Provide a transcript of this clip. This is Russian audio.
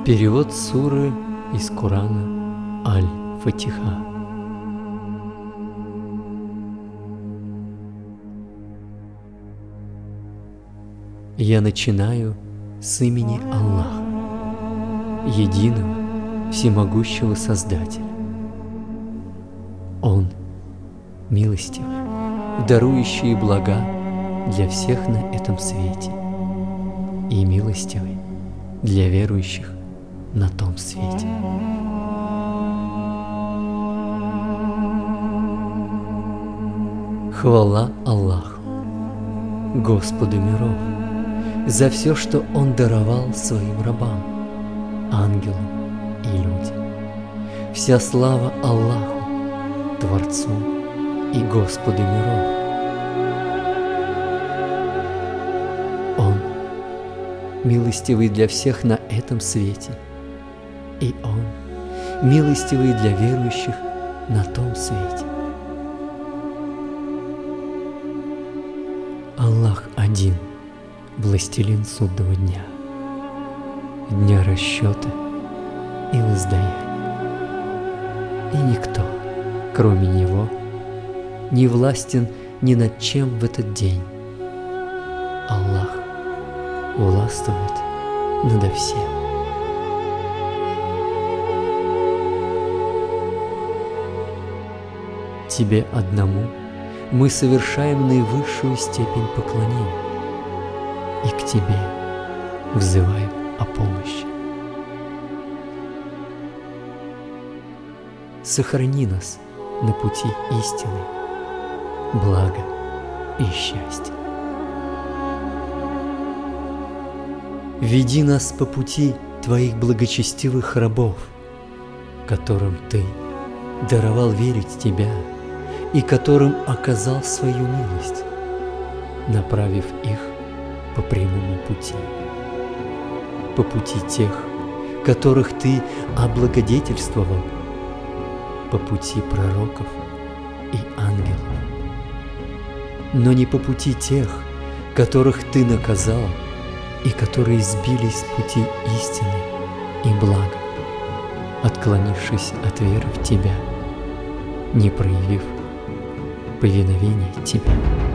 Перевод суры из Корана Аль-Фатиха. Я начинаю с имени Аллаха, единого, всемогущего Создателя. Он милостивый, дарующий блага для всех на этом свете, и милостивый для верующих на том свете. Хвала Аллаху, Господу миров, за все, что Он даровал своим рабам, ангелам и людям. Вся слава Аллаху, Творцу и Господу миров. Он милостивый для всех на этом свете, и Он милостивый для верующих на том свете. Аллах один, властелин судного дня, дня расчета и воздаяния. И никто, кроме Него, не властен ни над чем в этот день. Аллах властвует надо всем. Тебе одному мы совершаем наивысшую степень поклонения, и к Тебе взываем о помощи. Сохрани нас на пути истины, блага и счастья. Веди нас по пути Твоих благочестивых рабов, которым Ты даровал верить Тебя и которым оказал свою милость, направив их по прямому пути, по пути тех, которых Ты облагодетельствовал, по пути пророков и ангелов, но не по пути тех, которых Ты наказал и которые сбились с пути истины и блага, отклонившись от веры в Тебя, не проявив повиновения Тебе.